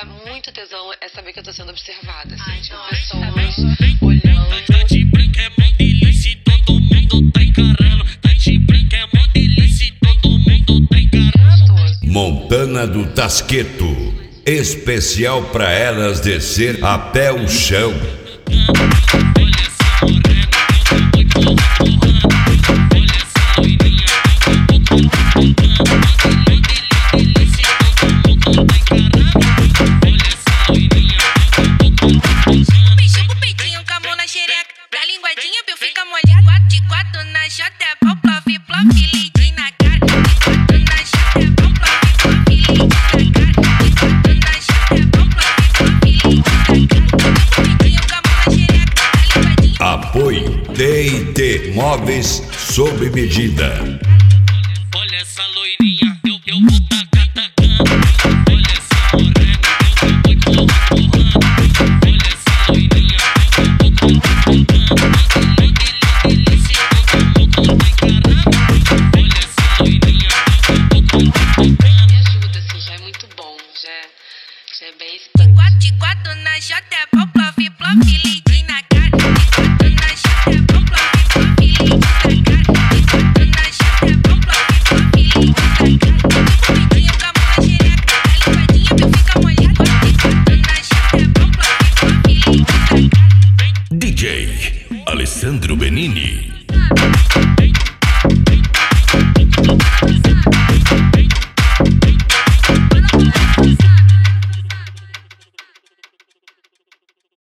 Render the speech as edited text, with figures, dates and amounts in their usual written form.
dá muito tesão é saber que eu tô sendo observada, assim, Ai, tipo, nossa, pessoas olhando. Tá de branca é mó delícia, todo mundo tá encarando. Tá de branca é mó delícia, todo mundo tá encarando. Montana do Tasqueto, especial pra elas descer até o chão. Olha essa morena, eu vou empurrando. Olha essa loirinha, eu vou empurrando. Delícia, todo mundo tá encarando. Olha essa loirinha, eu vou empurrando. Mexeu com o peitinho, com a mão na xereca. Pra linguadinha, piu fica molhado. 4 de 4 na chota, é pau, plof, plof, leitinho na cara. De 4 na chota, é pau, plof, plof, leitinho na cara. De 4 na chota, é pau, plof, plof, leitinho na cara. Mexeu com o peitinho, com a mão na xereca. Pra linguadinha. Apoio TIT Móveis sob medida. Olha essa loirinha, eu vou tacar tacando. Olha essa morena, eu vou empurrando. Olha essa loirinha, eu vou empurrando. Delícia, todo mundo tá encarando. Olha essa loirinha, eu vou empurrando. Me ajuda, assim, já é muito bom, já é bem De excitante. 4 na chota, é pau, plof, plof, leitinho na cara. De 4 na chota, é pau, plof, plof, leitinho na cara. De 4 na chota, é pau, plof, plof, leitinho na cara. Mexeu com o peitinho, com a mão na xereca. Pra linguadinha, piu fica molhado. De 4 na chota, é pau, plof, plof, leitinho na cara. DJ Alessandro Benini.